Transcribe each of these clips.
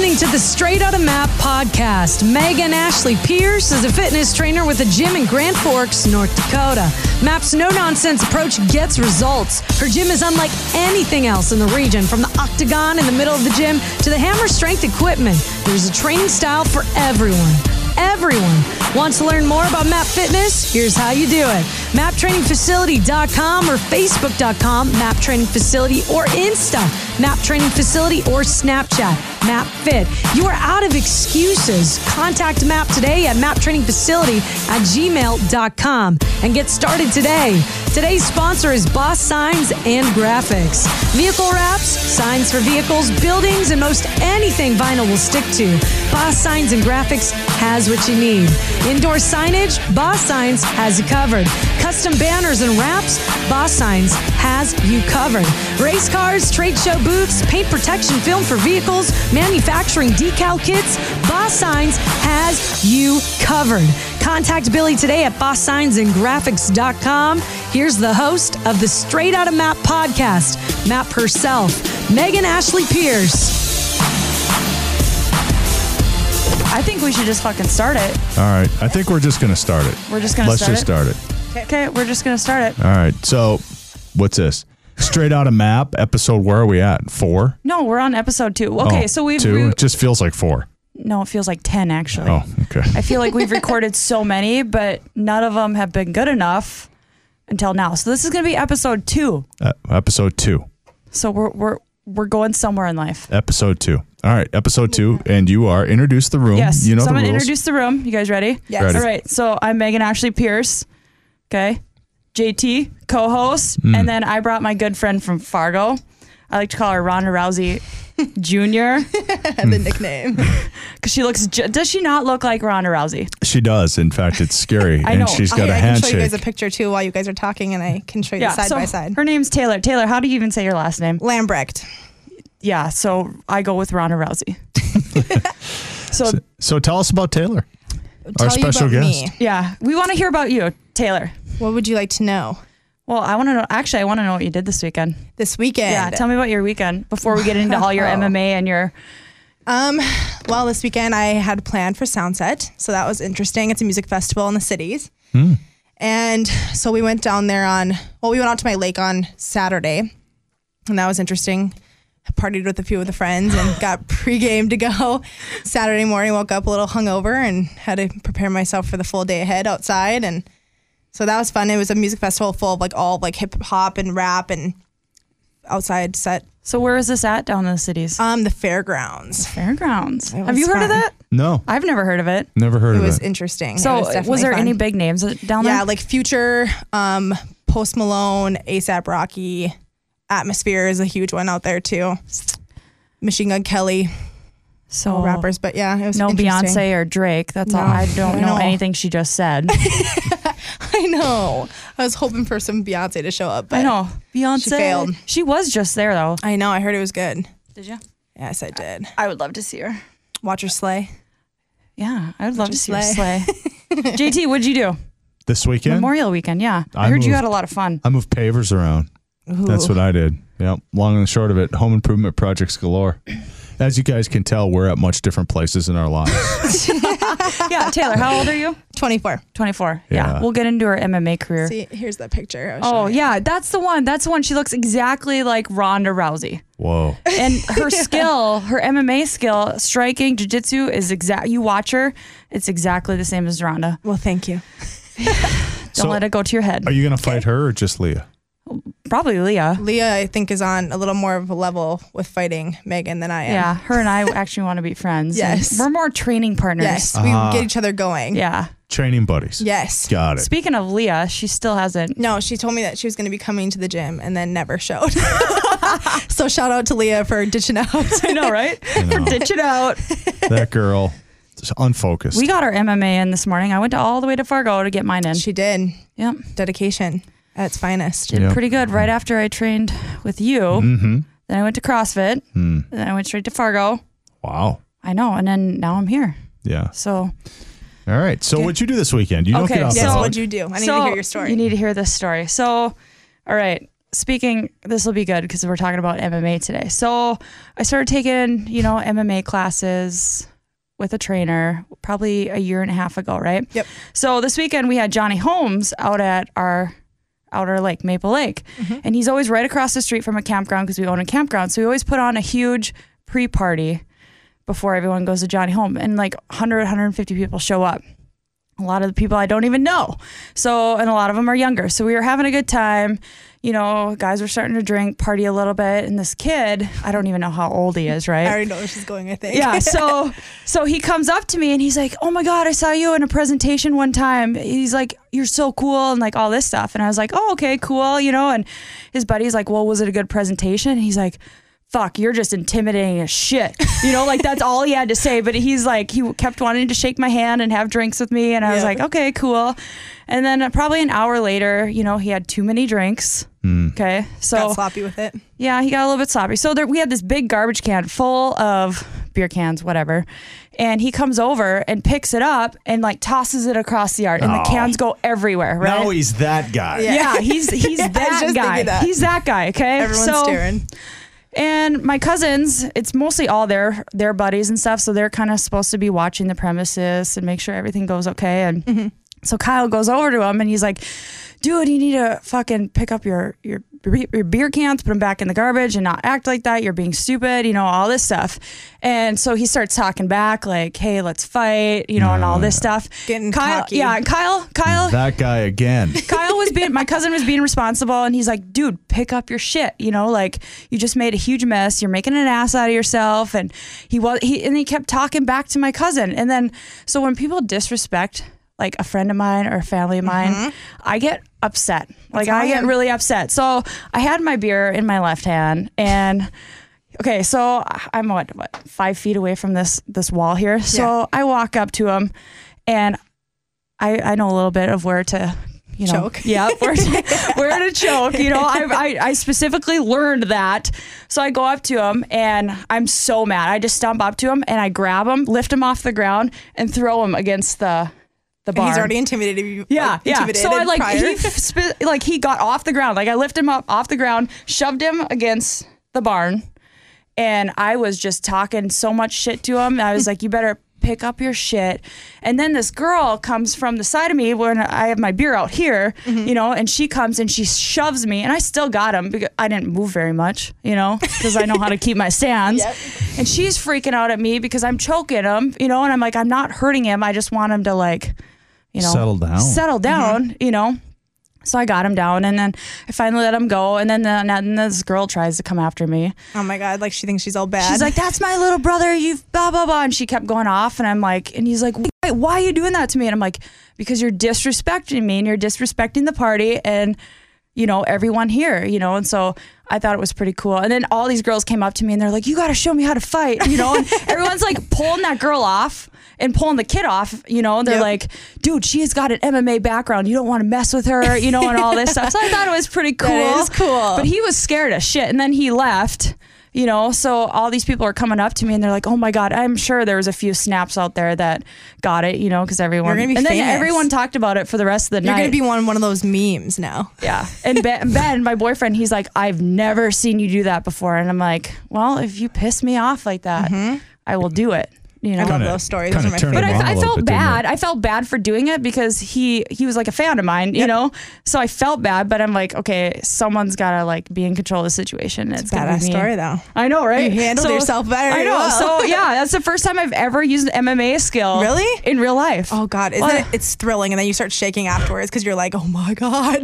listening to the Straight Outta MAP podcast. Megan Ashley Pierce is a fitness trainer with a gym in Grand Forks, North Dakota. MAP's no-nonsense approach gets results. Her gym is unlike anything else in the region, from the octagon in the middle of the gym to the hammer strength equipment. There's a training style for everyone. Everyone wants to learn more about MAP Fitness? Here's how you do it. MapTrainingFacility.com or Facebook.com, MAP Training Facility, or Insta, MAP Training Facility, or Snapchat, MAP Fit. You are out of excuses. Contact MAP today at maptrainingfacility@gmail.com and get started today. Today's sponsor is Boss Signs and Graphics. Vehicle wraps, signs for vehicles, buildings, and most anything vinyl will stick to. Boss Signs and Graphics has what you need. Indoor signage, Boss Signs has you covered. Custom banners and wraps, Boss Signs has you covered. Race cars, trade show booths, paint protection film for vehicles, manufacturing decal kits, Boss Signs has you covered. Contact Billy today at bosssignsandgraphics.com. Here's the host of the Straight Outta MAP podcast, MAP herself, Megan Ashley Pierce. I think we should just fucking start it. All right. I think we're just going to start it. We're just going to Let's just start it. Okay, we're just going to start it. All right. So, what's this? Straight Outta MAP episode. Where are we at? 4? No, we're on episode 2. Okay, so we've... 2? It just feels like 4. No, it feels like 10, actually. Oh, okay. I feel like we've recorded so many, but none of them have been good enough until now. So this is going to be episode 2. Episode 2. So we're going somewhere in life. Episode 2. All right, episode 2, and you are introduce the room. Yes, you know so I'm the going to rules. introduce the room. You guys ready? Yes. Ready. All right, so I'm Megan Ashley Pierce. Okay. JT, co-host, and then I brought my good friend from Fargo. I like to call her Ronda Rousey Jr. The nickname. Because she looks, does she not look like Ronda Rousey? She does. In fact, it's scary. I know. And she's got a I can handshake. show you guys a picture too while you guys are talking, and I can show you side by side. Her name's Taylor. Taylor, how do you even say your last name? Lambrecht. Yeah, so I go with Ronda Rousey. So tell us about Taylor, Tell our special you about guest. Me. Yeah, we want to hear about you, Taylor. What would you like to know? Well, I want to know. Actually, I want to know what you did this weekend. This weekend. Yeah, tell me about your weekend before we get into all your MMA and your. Well, this weekend I had planned for Soundset, so that was interesting. It's a music festival in the cities. And so we went down there we went out to my lake on Saturday, and that was interesting. I partied with a few of the friends and got pregame to go. Saturday morning, woke up a little hungover and had to prepare myself for the full day ahead outside. And so that was fun. It was a music festival full of all hip hop and rap and outside set. So where is this at down in the cities? The fairgrounds. Fairgrounds. It Have you was heard of fun. that? No, I've never heard of it. never heard It of was it. interesting. So It was definitely there fun. any big names down there? Yeah, like Future, Post Malone, ASAP Rocky, Atmosphere is a huge one out there too. Machine Gun Kelly, so all rappers, but yeah, it was no interesting. Beyonce or Drake. That's all. No, I don't I know know. anything she just said. I know. I was hoping for some Beyonce to show up, but I know Beyonce. She failed. She was just there though. I know. I heard it was good. Did you? Yes, I did. I would love to see her. Watch her slay. Yeah, I would love to see her slay. slay. JT, what'd you do? This weekend, Memorial weekend, yeah. I I heard you moved- had a lot of fun. I moved pavers around. That's what I did. Yep. Long and the short of it, home improvement projects galore. As you guys can tell, we're at much different places in our lives. Yeah, Taylor, how old are you? 24. 24. Yeah. Yeah. We'll get into her MMA career. See, here's the picture. Oh, yeah, that's the one. That's the one. She looks exactly like Ronda Rousey. Whoa. And her skill, her MMA skill, striking, jiu-jitsu is you watch her, it's exactly the same as Ronda. Well, thank you. Don't let it go to your head. Are you going to fight her or just Leah? Probably Leah. Leah, I think, is on a little more of a level with fighting Megan than I am. Yeah, her and I actually want to be friends. Yes. And we're more training partners. Yes, we get each other going. Yeah. Training buddies. Yes. Got it. Speaking of Leah, she still hasn't. No, she told me that she was going to be coming to the gym and then never showed. So shout out to Leah for ditching out. I know, right? know. Ditch it out. That girl is unfocused. We got our MMA in this morning. I went all the way to Fargo to get mine in. She did. Yep. Dedication at its finest. Did Yep. pretty good right after I trained with you. Mm-hmm. Then I went to CrossFit. Mm. Then I went straight to Fargo. Wow. I know. And then now I'm here. Yeah. So All right. So what'd you do this weekend? You don't Okay, get out so- the Yes, house. what'd you do? I need so to hear your story. You need to hear this story. So, all right. this will be good because we're talking about MMA today. So I started taking, MMA classes with a trainer probably a year and a half ago, right? Yep. So this weekend we had Johnny Holmes out at our outer lake, Maple Lake. And he's always right across the street from a campground because we own a campground. So we always put on a huge pre-party before everyone goes to Johnny Holmes. And like 100, 150 people show up. A lot of the people I don't even know. So, and a lot of them are younger. So we were having a good time. Guys were starting to drink, party a little bit. And this kid, I don't even know how old he is, right? I already know where she's going, I think. Yeah. So he comes up to me and he's like, oh my God, I saw you in a presentation one time. He's like, you're so cool and like all this stuff. And I was like, oh, okay, cool. And his buddy's like, well, was it a good presentation? And he's like, fuck, you're just intimidating as shit. Like that's all he had to say. But he's like, he kept wanting to shake my hand and have drinks with me. And I was like, okay, cool. And then probably an hour later, he had too many drinks. Okay. So got sloppy with it. Yeah, he got a little bit sloppy. So we had this big garbage can full of beer cans, whatever. And he comes over and picks it up and like tosses it across the yard. And the cans go everywhere, right? Now he's that guy. Yeah, he's that guy. He's that guy, okay? Everyone's staring. And my cousins, it's mostly all their buddies and stuff. So they're kind of supposed to be watching the premises and make sure everything goes okay. And so Kyle goes over to him and he's like, dude, you need to fucking pick up your beer cans, put them back in the garbage and not act like that. You're being stupid, all this stuff. And so he starts talking back like, hey, let's fight, and all this stuff. Getting Kyle, cocky. yeah, Kyle. That guy again. My cousin was being responsible and he's like, dude, pick up your shit. Like you just made a huge mess. You're making an ass out of yourself. And he kept talking back to my cousin. And then, so when people disrespect like a friend of mine or a family of mine, I get upset. Like I get really upset. So I had my beer in my left hand and okay, so I'm what 5 feet away from this wall here. So I walk up to him and I know a little bit of where to choke. Yeah, where to choke. I specifically learned that. So I go up to him and I'm so mad. I just stomp up to him and I grab him, lift him off the ground and throw him against the barn. He's already intimidated you. Yeah. So I he got off the ground. Like I lifted him up off the ground, shoved him against the barn, and I was just talking so much shit to him. I was like, you better pick up your shit. And then this girl comes from the side of me when I have my beer out here, and she comes and she shoves me and I still got him because I didn't move very much, because I know how to keep my stance. Yep. And she's freaking out at me because I'm choking him, and I'm like, I'm not hurting him. I just want him to like, settle down, So I got him down and then I finally let him go. And then this girl tries to come after me. Oh my God. Like she thinks she's all bad. She's like, that's my little brother. You've blah, blah, blah. And she kept going off. And I'm like, and he's like, why are you doing that to me? And I'm like, because you're disrespecting me and you're disrespecting the party and, everyone here, And so I thought it was pretty cool. And then all these girls came up to me and they're like, you got to show me how to fight, And everyone's like pulling that girl off. And pulling the kid off, they're like, dude, she has got an MMA background. You don't want to mess with her, and all this stuff. So I thought it was pretty cool. That is cool. But he was scared as shit. And then he left, So all these people are coming up to me and they're like, oh my God, I'm sure there was a few snaps out there that got it, because everyone. You're gonna be and famous. Then everyone talked about it for the rest of the night. You're going to be one of those memes now. Yeah. And Ben, my boyfriend, he's like, I've never seen you do that before. And I'm like, well, if you piss me off like that, I will do it. I love those stories. Those are my favorite. But I felt bad. I felt bad for doing it because he was like a fan of mine, So I felt bad, but I'm like, okay, someone's got to like be in control of the situation. It's a badass story though. I know, right? You handled yourself better. I know. Well. So yeah, that's the first time I've ever used an MMA skill. Really? In real life. Oh God, it's thrilling, and then you start shaking afterwards because you're like, oh my God.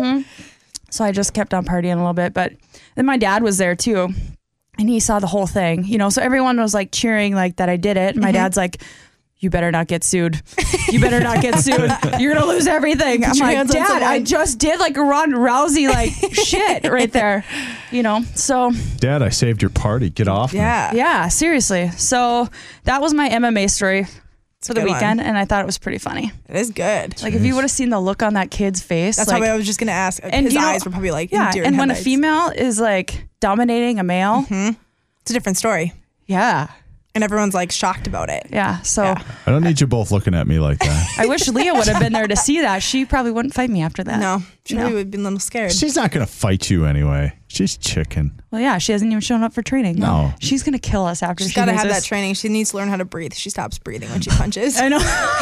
So I just kept on partying a little bit, but then my dad was there too. And he saw the whole thing, so everyone was like cheering like that I did it. And my dad's like, you better not get sued. You better not get sued. You're going to lose everything. I'm like, Dad, I just did like a Ronda Rousey like shit right there, so. Dad, I saved your party. Get off me. Yeah, seriously. So that was my MMA story for the weekend. And I thought it was pretty funny. It is good. Like if you would have seen the look on that kid's face. That's how I was just going to ask. And his eyes were probably like, yeah. And when a female is like dominating a male, it's a different story. Yeah. And everyone's like shocked about it. Yeah. So I don't need you both looking at me like that. I wish Leah would have been there to see that. She probably wouldn't fight me after that. No, she probably would have been a little scared. She's not going to fight you anyway. She's chicken. Well, yeah, she hasn't even shown up for training. No. She's going to kill us after She's she got to hears have this. that training. She needs to learn how to breathe. She stops breathing when she punches. I know.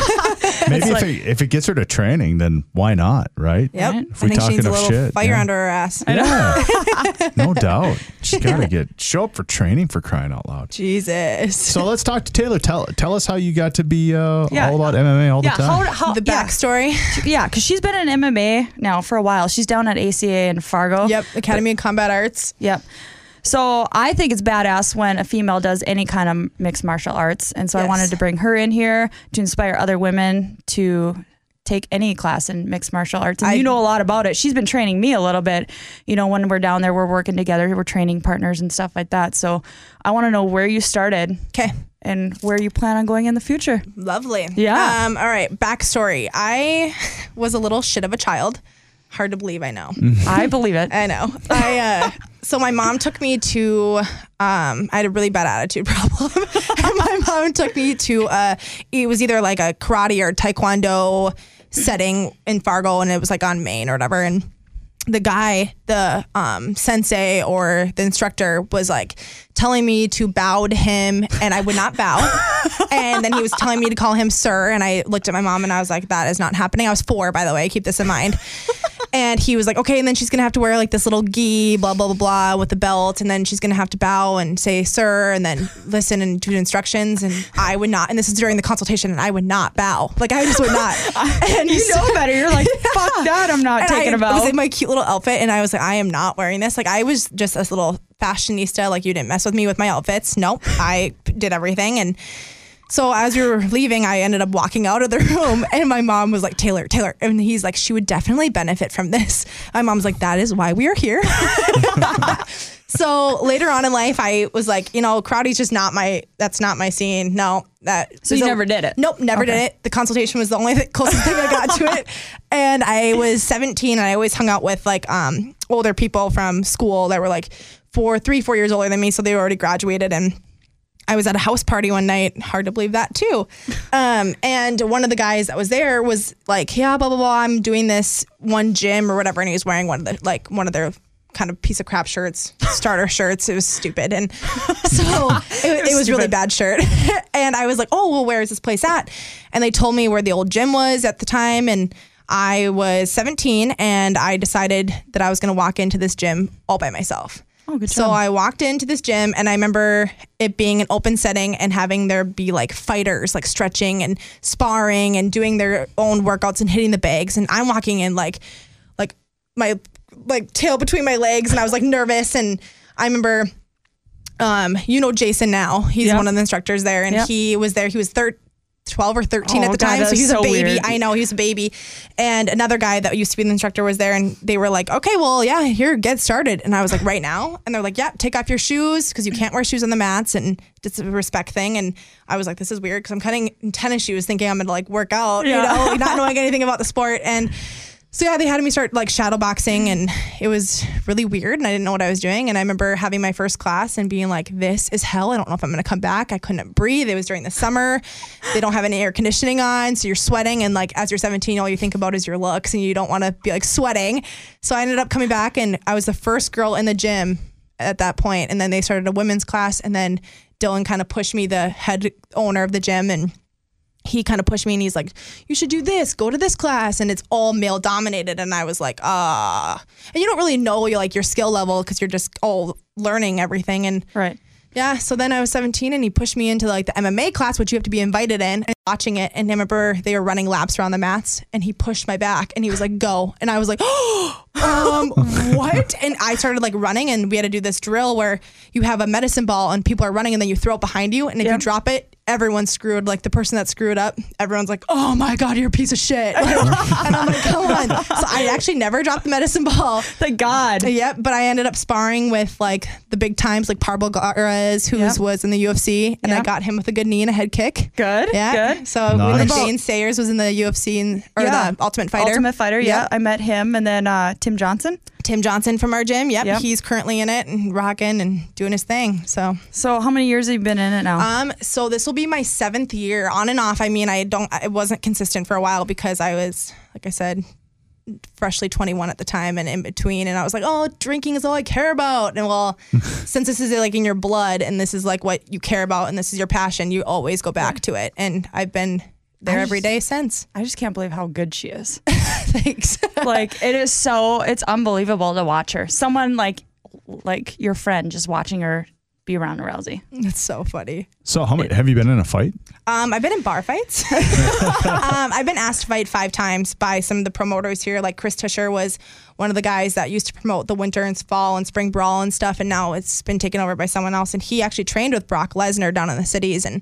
Maybe if it gets her to training, then why not, right? Yep. Right. If I we think talk she needs a enough little shit, fire yeah. under her ass. Yeah. No doubt. She's got to show up for training, for crying out loud. Jesus. So let's talk to Taylor. Tell us how you got to be all about MMA all the time. How The backstory. Yeah, because she's been in MMA now for a while. She's down at ACA in Fargo. Yep. Academy of Combat Arts. Yep. So I think it's badass when a female does any kind of mixed martial arts. And so I Yes. wanted to bring her in here to inspire other women to take any class in mixed martial arts. And you know a lot about it. She's been training me a little bit. You know, when we're down there, we're working together. We're training partners and stuff like that. So I want to know where you started. Okay. And where you plan on going in the future. Lovely. Yeah. All right. Backstory. I was a little shit of a child. Hard to believe, I know. I believe it. I know. So my mom took me to, I had a really bad attitude problem. And my mom took me to, it was either like a karate or taekwondo setting in Fargo, and it was like on Maine or whatever. And the guy, the sensei or the instructor was like telling me to bow to him, and I would not bow. And then he was telling me to call him sir, and I looked at my mom and I was like, that is not happening. I was 4, by the way, keep this in mind. And he was like, okay, and then she's gonna have to wear like this little gi, blah, blah, blah, blah, with the belt, and then she's gonna have to bow and say sir, and then listen and do instructions. And I would not, and this is during the consultation, and I would not bow. Like, I just would not. And You know better. You're like, fuck that. I'm not taking a bow. I was in my cute little outfit, and I was like, I am not wearing this. Like, I was just this little fashionista. Like, you didn't mess with me with my outfits. Nope. I did everything. And so as we were leaving, I ended up walking out of the room, and my mom was like, Taylor. And he's like, she would definitely benefit from this. My mom's like, that is why we are here. So later on in life, I was like, you know, karate's just that's not my scene. No. So you never did it? Nope, never did it. The consultation was the only closest thing I got to it. And I was 17, and I always hung out with like older people from school that were like 4 years older than me. So they were already graduated, and I was at a house party one night. Hard to believe that too. And one of the guys that was there was like, yeah, blah, blah, blah. I'm doing this one gym or whatever. And he was wearing one of their kind of piece of crap shirts, starter shirts. It was stupid. And so it was really bad shirt. And I was like, oh, well, where is this place at? And they told me where the old gym was at the time. And I was 17, and I decided that I was going to walk into this gym all by myself. Oh, good So job. I walked into this gym, and I remember it being an open setting and having there be like fighters, like stretching and sparring and doing their own workouts and hitting the bags. And I'm walking in like my tail between my legs, and I was like nervous. And I remember, you know, Jason now, he's one of the instructors there, and he was there. He was 12 or 13 at the time. So he was a baby. Weird. I know, he was a baby. And another guy that used to be the instructor was there, and they were like, okay, well, yeah, here, get started. And I was like, right now? And they're like, yeah, take off your shoes, because you can't wear shoes on the mats, and it's a respect thing. And I was like, this is weird, because I'm cutting in tennis shoes thinking I'm going to like work out, you know, not knowing anything about the sport. And so yeah, they had me start like shadow boxing, and it was really weird, and I didn't know what I was doing. And I remember having my first class and being like, this is hell. I don't know if I'm going to come back. I couldn't breathe. It was during the summer. They don't have any air conditioning on, so you're sweating. And like, as you're 17, all you think about is your looks, and you don't want to be like sweating. So I ended up coming back, and I was the first girl in the gym at that point. And then they started a women's class, and then Dylan kind of pushed me, the head owner of the gym, and he kind of pushed me, and he's like, you should do this, go to this class. And it's all male dominated. And I was like, and you don't really know your skill level, because you're just all learning everything. And Right. yeah, so then I was 17, and he pushed me into like the MMA class, which you have to be invited in, and watching it. And I remember they were running laps around the mats, and he pushed my back, and he was like, go. And I was like, what? And I started like running, and we had to do this drill where you have a medicine ball, and people are running, and then you throw it behind you. And if you drop it, everyone's screwed. Like the person that screwed up, everyone's like, oh my God, you're a piece of shit. Like, and I'm like, come on. So I actually never dropped the medicine ball. Thank God. Yep, but I ended up sparring with like the big times, like Parbal Gares, who was in the UFC, and I got him with a good knee and a head kick. Good. Yeah. Good. So Nice. when Jane Sayers was in the UFC the Ultimate Fighter. Ultimate Fighter. Yeah. I met him, and then Tim Johnson. Tim Johnson from our gym. Yep. He's currently in it and rocking and doing his thing. So how many years have you been in it now? So this will be my 7th year on and off. I mean, I wasn't consistent for a while because I was, like I said, freshly 21 at the time and in between. And I was like, oh, drinking is all I care about. And well, since this is like in your blood and this is like what you care about and this is your passion, you always go back to it. And I've been there every day since. I just can't believe how good she is. Thanks. Like it's unbelievable to watch her. Someone like your friend, just watching her be around Rousey. It's so funny. So how many have you been in a fight? I've been in bar fights. I've been asked to fight 5 times by some of the promoters here. Like Chris Tusher was one of the guys that used to promote the winter and fall and spring brawl and stuff. And now it's been taken over by someone else. And he actually trained with Brock Lesnar down in the cities. And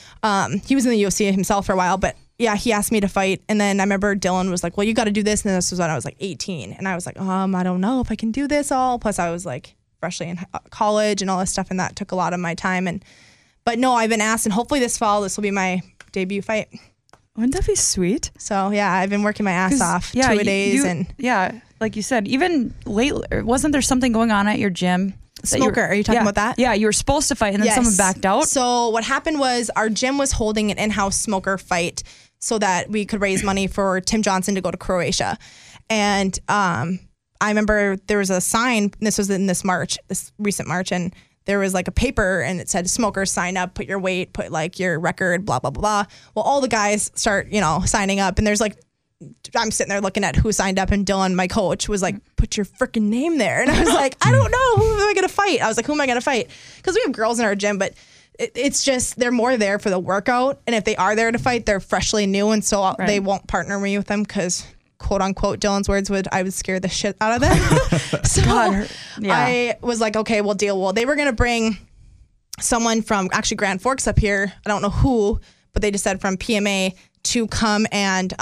he was in the UFC himself for a while. But yeah, he asked me to fight. And then I remember Dylan was like, well, you got to do this. And this was when I was like 18. And I was like, I don't know if I can do this all. Plus I was like freshly in college and all this stuff. And that took a lot of my time. But no, I've been asked, and hopefully this fall, this will be my debut fight. Wouldn't that be sweet? So yeah, I've been working my ass off 2 days. Like you said, even lately, wasn't there something going on at your gym? Smoker, are you talking about that? Yeah, you were supposed to fight and then someone backed out. So what happened was our gym was holding an in-house smoker fight so that we could raise money for Tim Johnson to go to Croatia. And I remember there was a sign, this was in this recent March, and there was like a paper and it said smokers sign up, put your weight, put like your record, blah, blah, blah. Well, all the guys start, signing up, and there's like, I'm sitting there looking at who signed up, and Dylan, my coach, was like, put your freaking name there. And I was like, I don't know, who am I going to fight? I was like, who am I going to fight? Because we have girls in our gym, but it's just, they're more there for the workout. And if they are there to fight, they're freshly new. And so they won't partner me with them because, quote unquote, Dylan's words I would scare the shit out of them. So I was like, okay, we'll deal. Well, they were going to bring someone from actually Grand Forks up here. I don't know who, but they just said from PMA to come and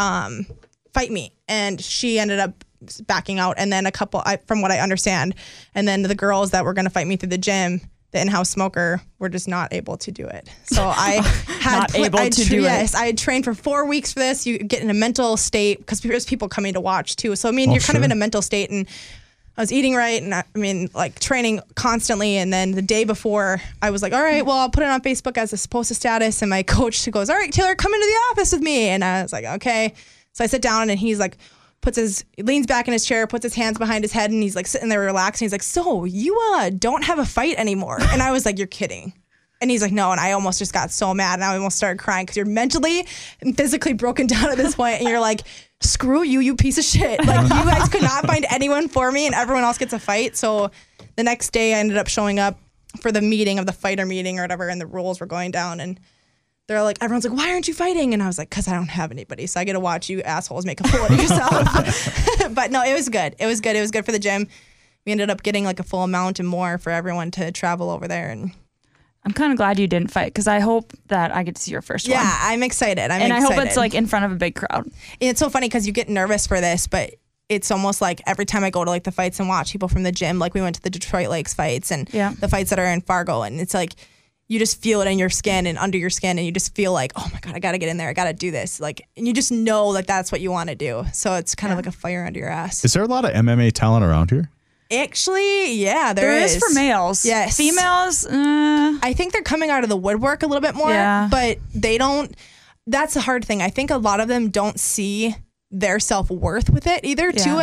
fight me. And she ended up backing out. And then a couple, from what I understand, and then the girls that were going to fight me through the gym, the in-house smoker, were just not able to do it. So I had I had trained for 4 weeks for this. You get in a mental state because there's people coming to watch too. So I mean, you're kind of in a mental state, and I was eating right, and I mean, like training constantly. And then the day before, I was like, all right, well, I'll put it on Facebook as a post status. And my coach goes, all right, Taylor, come into the office with me. And I was like, okay. So I sit down, and he's like, leans back in his chair, puts his hands behind his head, and he's like sitting there relaxing. He's like, so you don't have a fight anymore? And I was like, you're kidding. And he's like, no. And I almost just got so mad, and I almost started crying because you're mentally and physically broken down at this point, and you're like, screw you, you piece of shit. Like, you guys could not find anyone for me, and everyone else gets a fight. So the next day I ended up showing up for the meeting of the fighter meeting or whatever, and the rules were going down, and they're like, everyone's like, why aren't you fighting? And I was like, because I don't have anybody. So I get to watch you assholes make a fool of yourself. But no, it was good. It was good. It was good for the gym. We ended up getting like a full amount and more for everyone to travel over there. And I'm kind of glad you didn't fight because I hope that I get to see your first one. Yeah, I'm excited. I hope it's like in front of a big crowd. It's so funny because you get nervous for this, but it's almost like every time I go to like the fights and watch people from the gym, like we went to the Detroit Lakes fights and the fights that are in Fargo, and it's like, you just feel it in your skin and under your skin, and you just feel like, oh my God, I got to get in there. I got to do this. Like, and you just know like that's what you want to do. So it's kind of like a fire under your ass. Is there a lot of MMA talent around here? Actually, yeah, there is. For males. Yes. Females, I think they're coming out of the woodwork a little bit more, but they don't. That's the hard thing. I think a lot of them don't see their self-worth with it either too.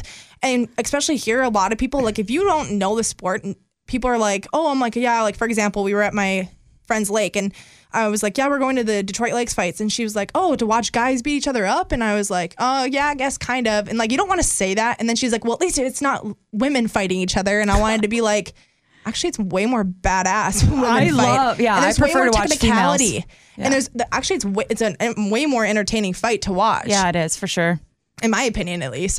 And especially here, a lot of people, like if you don't know the sport, people are like, oh, I'm like, yeah, like for example, we were at my friend's lake and I was like, yeah, we're going to the Detroit Lakes fights. And she was like, oh, to watch guys beat each other up? And I was like, oh, yeah, I guess kind of. And like, you don't want to say that. And then she's like, well, at least it's not women fighting each other. And I wanted to be like, actually, it's way more badass when women fight. I prefer to watch females. Yeah. And it's a way more entertaining fight to watch. Yeah, it is for sure. In my opinion, at least.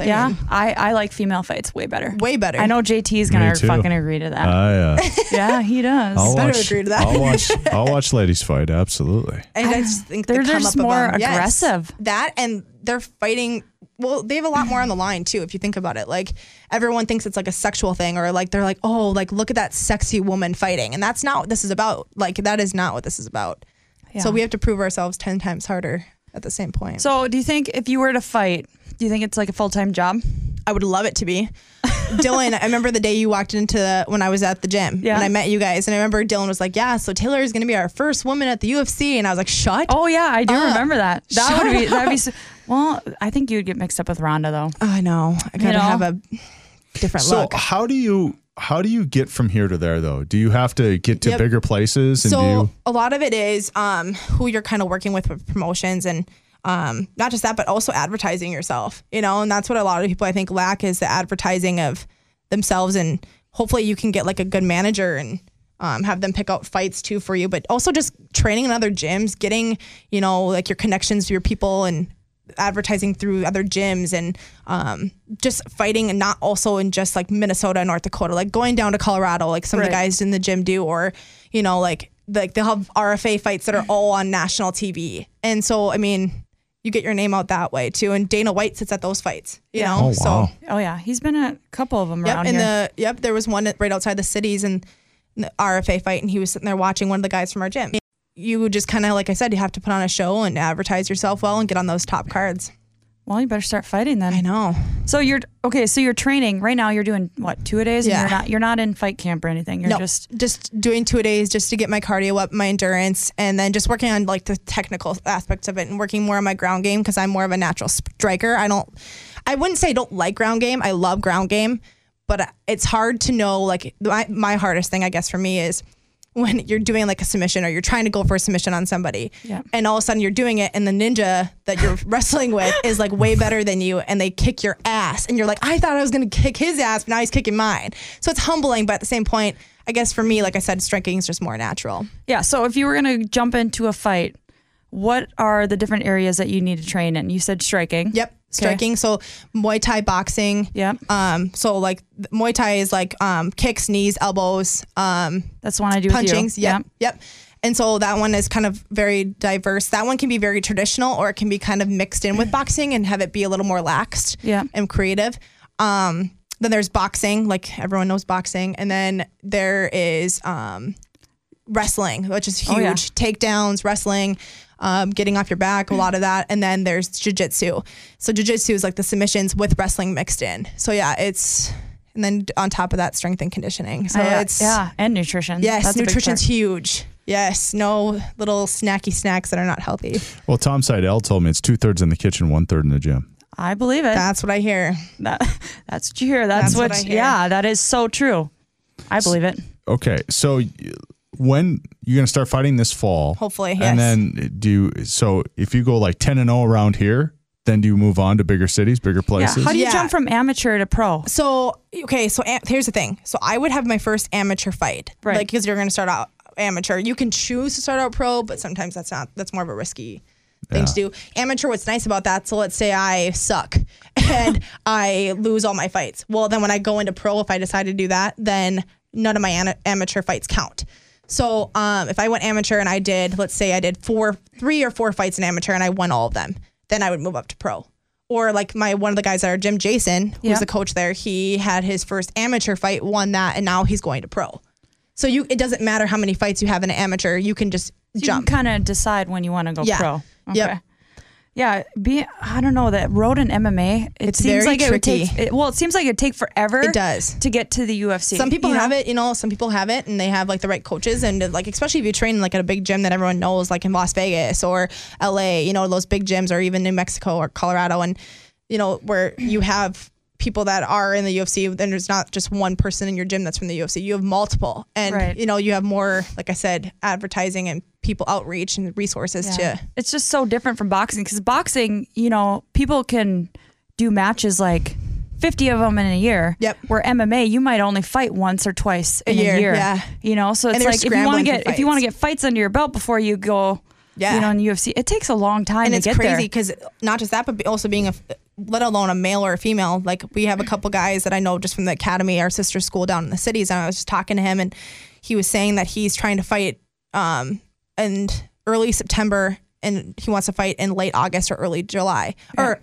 I like female fights way better. Way better. I know JT is going to fucking agree to that. Yeah, he does. Agree to that. I'll watch ladies fight, absolutely. And I just think they're just more aggressive. That, and they're fighting. Well, they have a lot more on the line too, if you think about it. Like everyone thinks it's like a sexual thing, or like they're like, oh, like look at that sexy woman fighting, and that's not what this is about. Like that is not what this is about. Yeah. So we have to prove ourselves 10 times harder at the same point. So do you think if you were to fight, do you think it's like a full-time job? I would love it to be. Dylan, I remember the day you walked when I was at the gym and I met you guys. And I remember Dylan was like, yeah, so Taylor is going to be our first woman at the UFC. And I was like, shut Oh, yeah, I do remember that. That'd be, up. well, I think you'd get mixed up with Rhonda, though. I know. I got to have a different look. So how do you get from here to there, though? Do you have to get to bigger places? And so a lot of it is who you're kind of working with promotions and not just that, but also advertising yourself, and that's what a lot of people I think lack is the advertising of themselves. And hopefully you can get like a good manager and have them pick out fights too for you, but also just training in other gyms, getting, like your connections to your people and advertising through other gyms and just fighting and not also in just like Minnesota and North Dakota, like going down to Colorado, like some of the guys in the gym do, or, like they'll have RFA fights that are all on national TV. And so, I mean, you get your name out that way too. And Dana White sits at those fights, you know? Oh, wow. So, oh yeah. He's been at a couple of them around here. There was one right outside the cities and the RFA fight. And he was sitting there watching one of the guys from our gym. You just kind of, like I said, you have to put on a show and advertise yourself well and get on those top cards. Well, you better start fighting then. I know. So you're training right now. You're doing what, 2-a-days? Yeah. And you're not in fight camp or anything. You're just doing 2-a-days just to get my cardio up, my endurance, and then just working on like the technical aspects of it and working more on my ground game because I'm more of a natural striker. I wouldn't say I don't like ground game. I love ground game, but it's hard to know. Like my hardest thing, I guess, for me is when you're doing like a submission or you're trying to go for a submission on somebody and all of a sudden you're doing it and the ninja that you're wrestling with is like way better than you and they kick your ass and you're like, I thought I was going to kick his ass, but now he's kicking mine. So it's humbling, but at the same point, I guess for me, like I said, striking is just more natural. Yeah. So if you were going to jump into a fight, what are the different areas that you need to train in? You said striking. Yep. Striking. Okay. So Muay Thai, boxing. Yep. So like Muay Thai is like kicks, knees, elbows. That's the one I do punchings. With you. Yep. And so that one is kind of very diverse. That one can be very traditional or it can be kind of mixed in with boxing and have it be a little more laxed and creative. Then there's boxing, like everyone knows boxing. And then there is wrestling, which is huge. Takedowns, wrestling. Getting off your back, a lot of that. And then there's jiu-jitsu. So jiu-jitsu is like the submissions with wrestling mixed in. So and then on top of that, strength and conditioning. So and nutrition. Yes, that's nutrition's huge. Yes, no little snacky snacks that are not healthy. Well, Tom Seidel told me it's 2/3 in the kitchen, 1/3 in the gym. I believe it. That's what I hear. That's what you hear. That's what I hear. Yeah, that is so true. I believe it. Okay, so when you're going to start fighting this fall, hopefully, yes. And then so if you go like 10-0 around here, then do you move on to bigger cities, bigger places? Yeah. How do you jump from amateur to pro? So here's the thing. So I would have my first amateur fight, right? Like, because you're going to start out amateur. You can choose to start out pro, but sometimes that's more of a risky thing to do. Amateur, what's nice about that, so let's say I suck and I lose all my fights. Well, then when I go into pro, if I decide to do that, then none of my amateur fights count. So if I went amateur and let's say I did 3 or 4 fights in amateur and I won all of them, then I would move up to pro. Or like one of the guys at our gym, Jason, who's the coach there, he had his first amateur fight, won that, and now he's going to pro. So it doesn't matter how many fights you have in an amateur, you can just jump. You can kind of decide when you want to go pro. Okay. Yep. Yeah, I don't know, that road in MMA, it seems very like tricky. It seems like it'd take forever. It does. To get to the UFC. Some people have it, some people have it and they have like the right coaches and like, especially if you train like at a big gym that everyone knows, like in Las Vegas or LA, those big gyms, or even New Mexico or Colorado, and where you have people that are in the UFC, then there's not just one person in your gym that's from the UFC. You have multiple, and you have more, like I said, advertising and people outreach and resources to. It's just so different from boxing, because boxing, people can do matches like 50 of them in a year. Yep. Where MMA, you might only fight once or twice in a year. Yeah. So it's like if you want to get fights under your belt before you go. Yeah. In UFC, it takes a long time to get there. And it's crazy because not just that, but also being let alone a male or a female. Like we have a couple guys that I know just from the academy, our sister school down in the cities. And I was just talking to him and he was saying that he's trying to fight in early September and he wants to fight in late August or early July or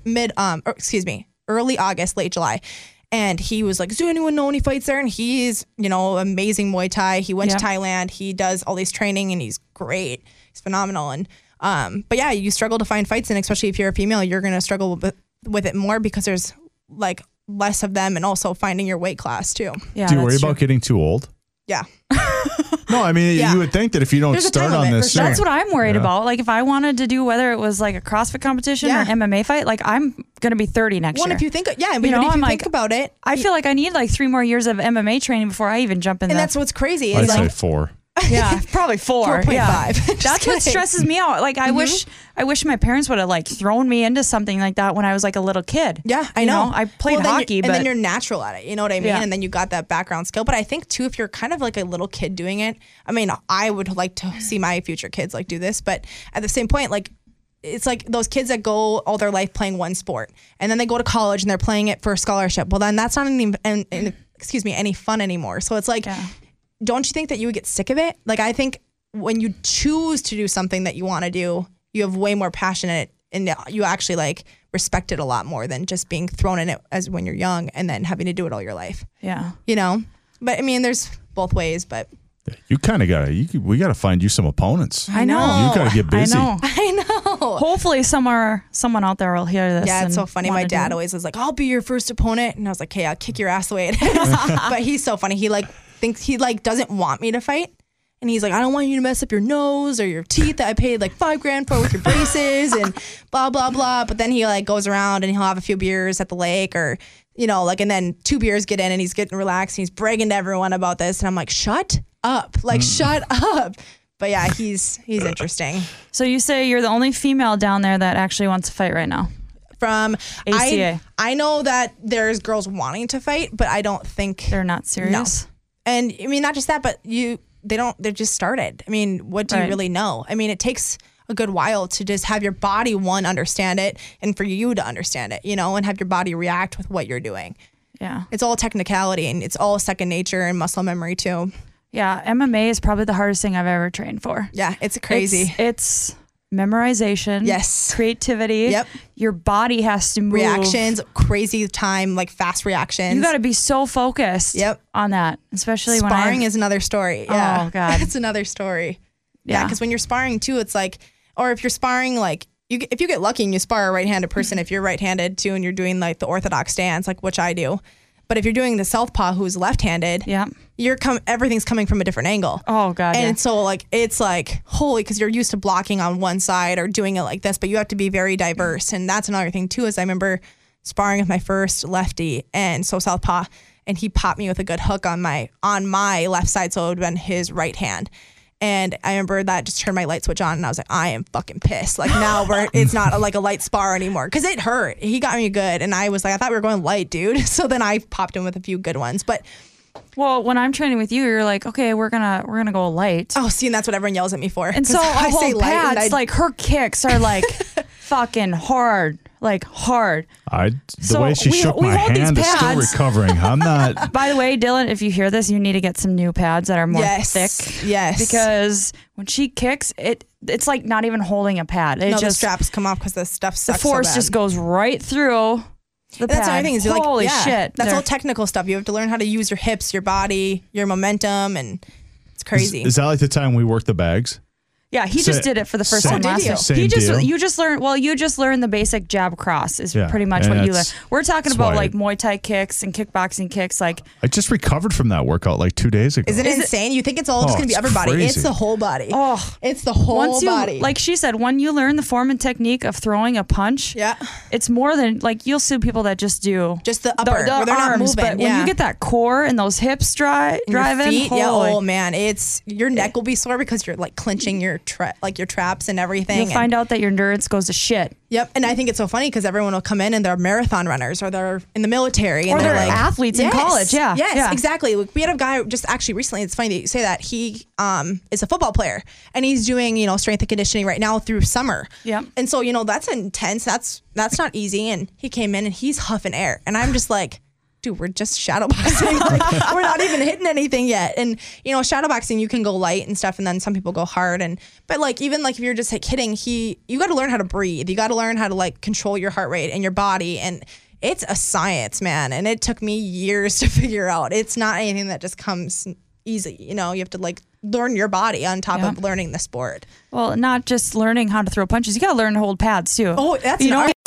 early August, late July. And he was like, does anyone know any fights there? And he's, amazing Muay Thai. He went to Thailand. He does all these training and he's great. He's phenomenal. And, but yeah, you struggle to find fights. And especially if you're a female, you're going to struggle with it more because there's like less of them and also finding your weight class too. Yeah, Do you worry that's true. about getting too old? Yeah. No, I mean, Yeah. you would think that if you don't There's a start time on limit, this for sure. soon. That's what I'm worried Yeah. about. Like if I wanted to do whether it was like a CrossFit competition or Yeah. an MMA fight, like I'm gonna be 30 next Well, year. if you think, but know, if you I'm think like- about it, I feel like I need like 3 more years of MMA training before I even jump in and there. that's what's crazy. I'd Is say like, 4. Yeah, probably 4. 4.5. Yeah. Just That's what kidding. stresses me out. Like I wish my parents would have like thrown me into something like that when I was like a little kid. Yeah, I You know. I played then hockey, and but then you're natural at it. You know what I mean? Yeah. And then you got that background skill. But I think too, if you're kind of like a little kid doing it, I mean, I would like to see my future kids like do this. But at the same point, like it's like those kids that go all their life playing one sport, and then they go to college and they're playing it for a scholarship. Well, then that's not any fun anymore. So it's like. Yeah. Don't you think that you would get sick of it? Like, I think when you choose to do something that you want to do, you have way more passion in it and you actually like respect it a lot more than just being thrown in it as when you're young and then having to do it all your life, yeah. you know? But I mean, there's both ways, but You kind of got to, we got to find you some opponents. I know. You got to get busy. I know. I know. Hopefully someone out there will hear this. Yeah, it's and so funny. My wanna do dad it. always was like, I'll be your first opponent. And I was like, hey, I'll kick your ass the way it is. But he's so funny. He like thinks he like doesn't want me to fight. And he's like, I don't want you to mess up your nose or your teeth that I paid like $5,000 for with your braces and blah, blah, blah. But then he like goes around and he'll have a few beers at the lake or, you know, like, and then 2 beers get in and he's getting relaxed and he's bragging to everyone about this. And I'm like, shut up. Like, shut up. But yeah, he's interesting. So you say you're the only female down there that actually wants to fight right now. From ACA. I know that there's girls wanting to fight, but I don't think They're not serious. And I mean, not just that, but they just started. I mean, what do you Right. really know? I mean, it takes a good while to just have your body, one, understand it, and for you to understand it, you know, and have your body react with what you're doing. Yeah. It's all technicality and it's all second nature and muscle memory too. Yeah. MMA is probably the hardest thing I've ever trained for. Yeah, it's crazy. It's memorization. Yes. Creativity. Yep. Your body has to move. Reactions, crazy time, like fast reactions. You got to be so focused Yep. on that, especially when Sparring is another story. Yeah. Oh, God. It's another story. Yeah, Yeah. because when you're sparring too, it's like, or if you're sparring, like, if you get lucky and you spar a right-handed person, if you're right-handed too, and you're doing like the orthodox stance, like which I do, but if you're doing the southpaw who's left-handed, Yeah. everything's coming from a different angle. Oh, God. And yeah. so like it's like holy, because you're used to blocking on one side or doing it like this, but you have to be very diverse. And that's another thing too. Is I remember sparring with my first lefty, and so southpaw, and he popped me with a good hook on my left side, so it would have been his right hand. And I remember that just turned my light switch on, and I was like, I am fucking pissed. Like now it's not like a light spar anymore because it hurt. He got me good, and I was like, I thought we were going light, dude. So then I popped him with a few good ones, but. Well, when I'm training with you, you're like, okay, we're gonna go light. Oh, see, and that's what everyone yells at me for. And so I I'll say hold light, and pads, like her kicks are like fucking hard, like hard. The So way she shook we my hold these hand is still pads. recovering. I'm not. By the way, Dylan, if you hear this, you need to get some new pads that are more Yes. thick. Yes. Because when she kicks, it's like not even holding a pad. It no, the just straps come off because the stuff the sucks force so bad. just goes right through the That's the pad. other thing is you're like, holy yeah, shit. that's They're- all technical stuff. You have to learn how to use your hips, your body, your momentum, and it's crazy. Is that like the time we worked the bags? Yeah, he just did it for the first Same- time last did you? week. Same He just deal? you just learned the basic jab cross is Yeah, pretty much and what you learn. that's- We're talking that's about why like Muay Thai kicks and kickboxing kicks. Like I just recovered from that workout like 2 days ago. Isn't it insane? You think it's all just Oh, going to be it's upper body. crazy. It's the whole body. Oh. It's the whole once you body. like she said, when you learn the form and technique of throwing a punch, yeah. it's more than like you'll see people that just do Just the upper, where they're not arms, moving. but when you get that core and those hips And your driving, feet, yeah, holy, oh man, your neck will be sore because you're like clenching your traps and everything. you'll find out that your endurance goes to shit. Yep, and I think it's so funny because everyone will come in and they're marathon runners or they're in the military Or and they're like athletes in college, yeah, yes, yeah. exactly. We had a guy just actually recently. It's funny that you say that. He is a football player and he's doing strength and conditioning right now through summer. Yep. and so that's intense. That's not easy. And he came in and he's huffing air, and I'm just like, dude, we're just shadowboxing. Like, we're not even hitting anything yet. And shadowboxing, you can go light and stuff, and then some people go hard. But like even like if you're just like hitting, you got to learn how to breathe. You got to learn how to like control your heart rate and your body. And it's a science, man. And it took me years to figure out. It's not anything that just comes easy. You have to like learn your body on top of learning the sport. Well, not just learning how to throw punches. You got to learn to hold pads too. Oh, that's you an know, art. like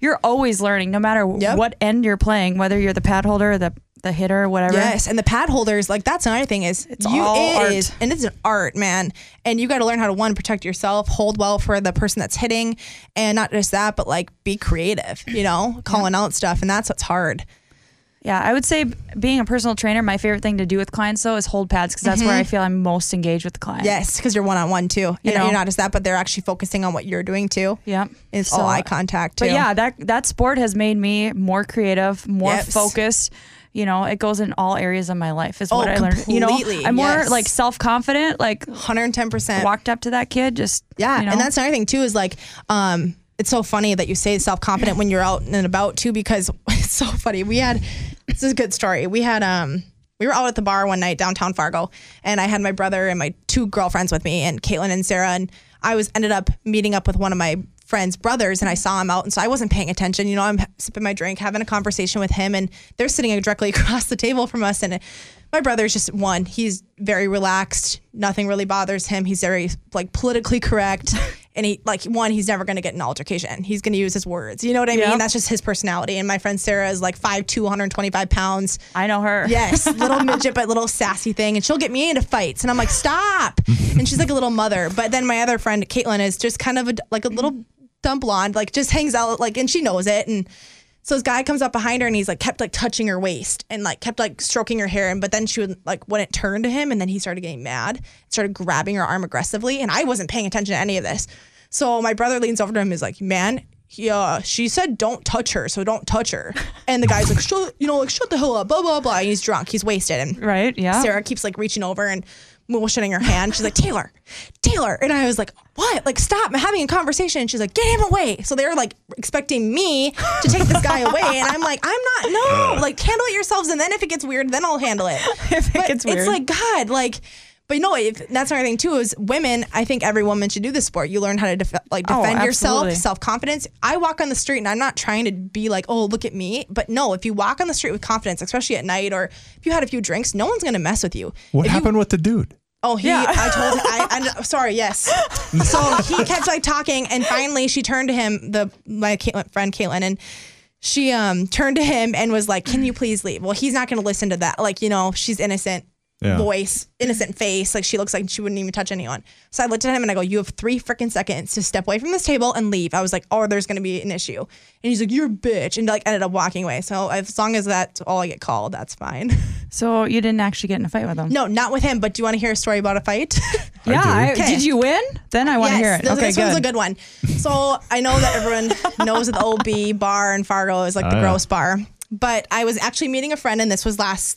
you're always learning, no matter what end you're playing, whether you're the pad holder or the hitter or whatever. Yes, and the pad holders, like that's another thing is it's all art. And it's an art, man. And you got to learn how to protect yourself, hold well for the person that's hitting, and not just that, but like be creative, calling out stuff, and that's what's hard. Yeah, I would say being a personal trainer, my favorite thing to do with clients though is hold pads, because that's where I feel I'm most engaged with the client. Yes, because you're one-on-one too. You're not just that, but they're actually focusing on what you're doing too. Yeah, it's all eye contact too. But yeah, that sport has made me more creative, more focused. It goes in all areas of my life is what I learned. Completely. I'm more like self-confident, like 110%. Walked up to that kid, just and that's another thing too is like it's so funny that you say self-confident when you're out and about too, because it's so funny. This is a good story. We were out at the bar one night downtown Fargo, and I had my brother and my 2 girlfriends with me, and Caitlin and Sarah, and I ended up meeting up with one of my friend's brothers, and I saw him out, and so I wasn't paying attention. I'm sipping my drink, having a conversation with him, and they're sitting directly across the table from us, and my brother's just one. He's very relaxed. Nothing really bothers him. He's very like politically correct. And he's never going to get an altercation. He's going to use his words. You know what I mean? That's just his personality. And my friend Sarah is like 5'2", 125 pounds. I know her. Yes. Little midget, but little sassy thing. And she'll get me into fights. And I'm like, stop. And she's like a little mother. But then my other friend, Caitlin, is just kind of a little dumb blonde, like just hangs out, like, and she knows it. And so this guy comes up behind her, and he's like kept like touching her waist and like kept like stroking her hair. But then she would like wouldn't turn to him, and then he started getting mad, started grabbing her arm aggressively. And I wasn't paying attention to any of this. So my brother leans over to him and is like, man, she said don't touch her, so don't touch her. And the guy's like, shut the hell up, blah, blah, blah. And he's drunk, he's wasted. And right, yeah. Sarah keeps like reaching over and motioning her hand. She's like, Taylor. And I was like, what? Like, stop, I'm having a conversation. And she's like, get him away. So they're like expecting me to take this guy away. And I'm like, like handle it yourselves. And then if it gets weird, then I'll handle it. It's like, God, like, but that's another thing too is women. I think every woman should do this sport. You learn how to defend yourself, self-confidence. I walk on the street and I'm not trying to be like, oh, look at me. But no, if you walk on the street with confidence, especially at night, or if you had a few drinks, no one's going to mess with you. What happened with the dude? Oh, I told him, I'm sorry, yes. So he kept like talking, and finally she turned to him, my friend Caitlin, and she turned to him and was like, can you please leave? Well, he's not going to listen to that. Like, she's innocent. Voice, innocent face, like she looks like she wouldn't even touch anyone. So I looked at him and I go, you have 3 freaking seconds to step away from this table and leave. I was like, oh, there's gonna be an issue. And he's like, you're a bitch, and like ended up walking away. So as long as that's all I get called, that's fine. So you didn't actually get in a fight with him? No, not with him, but do you want to hear a story about a fight? Yeah. Did you win? Then I want to hear it. This one's a good one. So I know that everyone knows that the OB bar in Fargo is like the gross bar. But I was actually meeting a friend, and this was last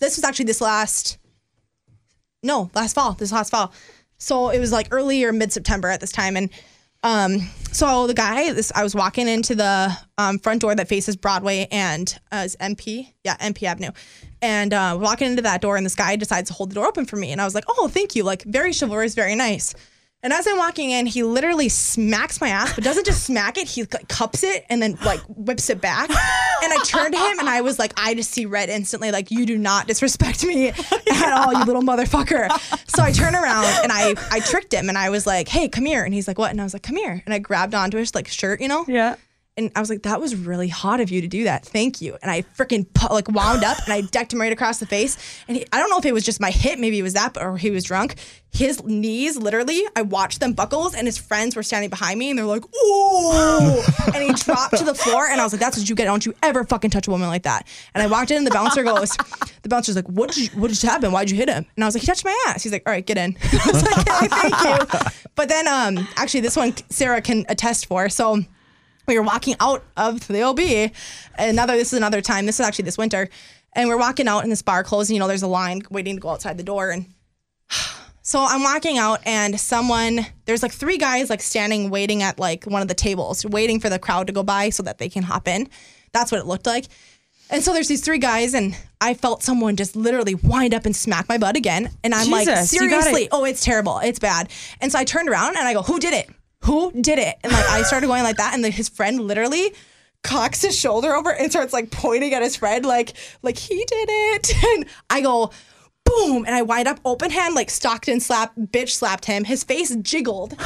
fall. So it was like early or mid-September at this time. And so the guy, I was walking into the front door that faces Broadway and is MP Avenue. And walking into that door, and this guy decides to hold the door open for me. And I was like, oh, thank you. Like, very chivalrous, very nice. And as I'm walking in, he literally smacks my ass, but doesn't just smack it. He like cups it and then like whips it back. And I turned to him and I was like, I just see red instantly. Like, you do not disrespect me at all, you little motherfucker. So I turn around and I tricked him, and I was like, hey, come here. And he's like, what? And I was like, come here. And I grabbed onto his like shirt, Yeah. And I was like, that was really hot of you to do that. Thank you. And I freaking like wound up and I decked him right across the face. And I don't know if it was just my hit, maybe it was that, or he was drunk. His knees, literally, I watched them buckles, and his friends were standing behind me, and they're like, oh, and he dropped to the floor. And I was like, that's what you get. Don't you ever fucking touch a woman like that. And I walked in, and the bouncer's like, what just happened? Why'd you hit him? And I was like, he touched my ass. He's like, all right, get in. I was like, hey, thank you. But then actually this one Sarah can attest for. So we were walking out of the OB. This is another time. This is actually this winter. And we're walking out in this bar closed, and there's a line waiting to go outside the door. And so I'm walking out, and there's like 3 guys like standing waiting at like one of the tables, waiting for the crowd to go by so that they can hop in. That's what it looked like. And so there's these 3 guys, and I felt someone just literally wind up and smack my butt again. And I'm like, seriously, oh, it's terrible. It's bad. And so I turned around and I go, who did it? Who did it? And like I started going like that, and his friend literally cocks his shoulder over and starts like pointing at his friend like he did it. And I go, boom, and I wind up open hand, like Stockton bitch slapped him. His face jiggled,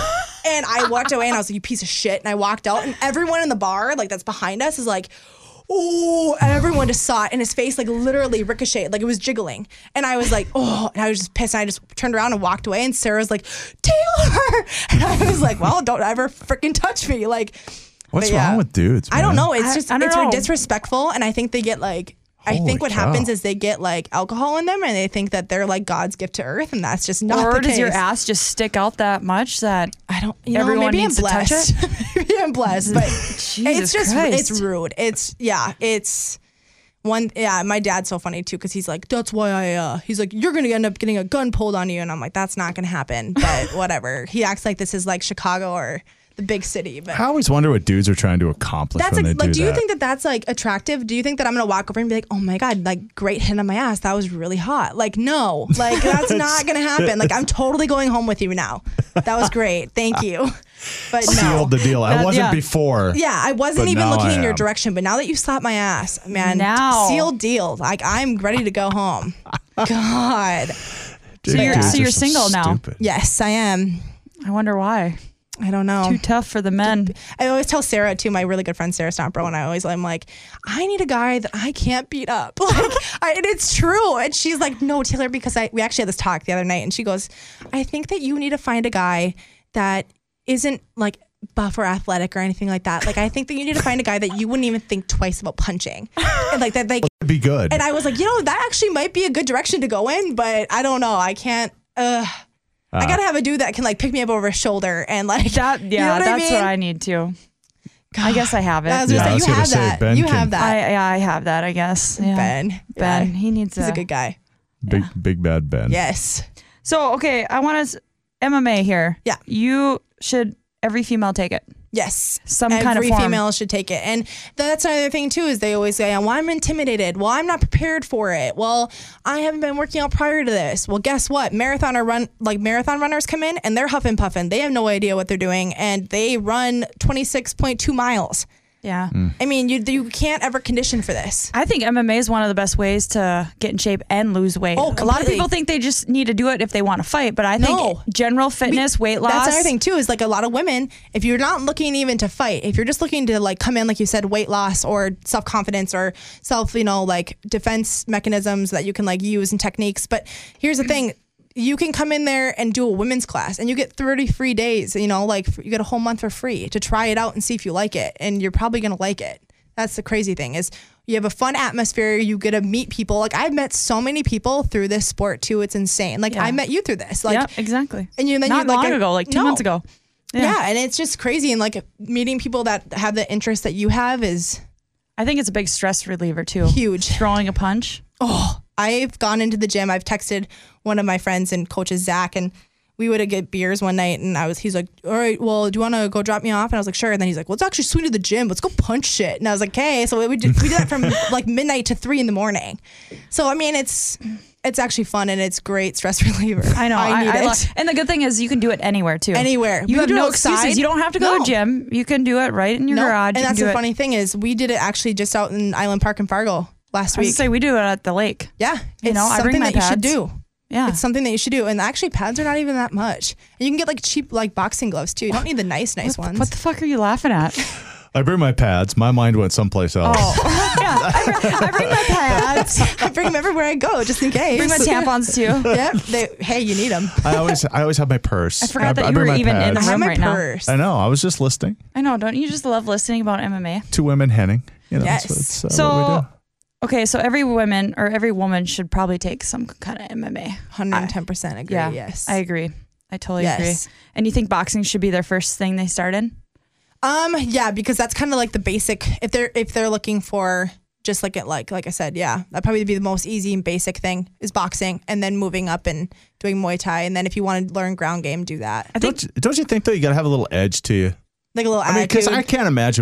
And I walked away and I was like, you piece of shit. And I walked out and everyone in the bar, like that's behind us is like, oh, and everyone just saw it and his face like literally ricocheted, like it was jiggling. And I was like, oh, and I was just pissed. And I just turned around and walked away and Sarah's like, Taylor. And I was like, well, don't ever freaking touch me. Like, what's wrong with dudes, man? I don't know. It's just, I don't it's know. disrespectful. And I think they get like, I think what happens is they get like alcohol in them and they think that they're like God's gift to earth. And that's just not the case. Or does your ass just stick out that much that I don't, everyone maybe needs I'm to touch blessed. Maybe I'm blessed, but Jesus it's just, Christ. it's rude. My dad's so funny too because he's like, that's why he's like, you're going to end up getting a gun pulled on you. And I'm like, that's not going to happen, but whatever. He acts like this is like Chicago or the big city. But I always wonder what dudes are trying to accomplish that's when like, they do do you that. think that that's like attractive? Do you think that I'm going to walk over and be like, oh my God, like great hit on my ass. That was really hot. Like, no, like that's not going to happen. Like I'm totally going home with you now. That was great. Thank you. But no. Sealed the deal. I wasn't before. Yeah, I wasn't but even now looking I in your am. direction, but now that you slapped my ass, man, Now. sealed deal. Like I'm ready to go home. God. Dude, So you're- dudes so are you're single now? stupid. Yes, I am. I wonder why. I don't know. Too tough for the men. I always tell Sarah too, my really good friend Sarah Stomper, and I'm like, I need a guy that I can't beat up. Like, and it's true. And she's like, no, Taylor, because we actually had this talk the other night, and she goes, I think that you need to find a guy that isn't like buff or athletic or anything like that. Like, I think that you need to find a guy that you wouldn't even think twice about punching, and like that, like. It'd be good. And I was like, that actually might be a good direction to go in, but I don't know. I can't. I gotta have a dude that can like pick me up over his shoulder and like That you know what that's I mean? what I need too. I guess I have it. I was gonna Yeah, I say, was you gonna have say, that. Ben You can- have that. I have that, I guess. Yeah. Ben. Ben. Yeah. He needs He's a good guy. Big bad Ben. Yes. So, okay, I want to MMA here. Yeah. You should, every female take it. Yes. Some kind of Every form. female should take it. And that's another thing too, is they always say, well, I'm intimidated. Well, I'm not prepared for it. Well, I haven't been working out prior to this. Well, guess what? Marathon runners come in and they're huffing puffing. They have no idea what they're doing and they run 26.2 miles. Yeah. I mean, you can't ever condition for this. I think MMA is one of the best ways to get in shape and lose weight. Oh, a lot of completely. people think they just need to do it if they want to fight, but I think No. general fitness, weight loss. That's another thing too, is like a lot of women, if you're not looking even to fight, if you're just looking to like come in, like you said, weight loss or self-confidence or self, like defense mechanisms that you can like use and techniques. But here's the thing. You can come in there and do a women's class and you get 30 free days, like you get a whole month for free to try it out and see if you like it. And you're probably going to like it. That's the crazy thing is you have a fun atmosphere. You get to meet people. Like I've met so many people through this sport too. It's insane. Like Yeah. I met you through this. Like, yeah, exactly. and then Not you're like long ago, like 2 months ago. Yeah. And it's just crazy. And like meeting people that have the interest that you have is I think it's a big stress reliever too. huge. Throwing a punch. Oh, I've gone into the gym. I've texted one of my friends and coaches, Zach, and we would get beers one night. And he's like, all right, well, do you want to go drop me off? And I was like, sure. And then he's like, well, let's actually swing to the gym. Let's go punch shit. And I was like, okay. So we did that from like midnight to 3 a.m. So, I mean, it's actually fun and it's great stress reliever. I know. I need it. and the good thing is you can do it anywhere too. Anywhere. You We have do it no outside. excuses. You don't have to go to No. a gym. You can do it right in your No. garage. And You can that's do the it. funny thing is we did it actually just out in Island Park in Fargo last I was week. gonna say we do it at the lake. Yeah. You It's know, I something bring my that you should pads. do. Yeah. It's something that you should do. And actually pads are not even that much. And you can get like cheap like boxing gloves too. You don't need the nice ones. What the fuck are you laughing at? I bring my pads. My mind went someplace else. Yeah, I bring my pads. I bring them everywhere I go just in case. Bring my tampons too. Yep. Hey, you need them. I always have my purse. I forgot that you bring were my even in the pads. I have room my right now. purse. I know. I was just listening. I know. Don't you just love listening about MMA? Two women henning. Yes. That's what we So, do. okay, so every woman should probably take some kind of MMA. 110% agree. Yeah, Yes. I agree. I totally Yes. agree. And you think boxing should be their first thing they start in? Yeah, because that's kind of like the basic. If they're looking for just like I said, yeah, that'd probably be the most easy and basic thing is boxing, and then moving up and doing Muay Thai, and then if you want to learn ground game, do that. I think Don't you think though you got to have a little edge to you? Like a little I mean, because attitude. I can't imagine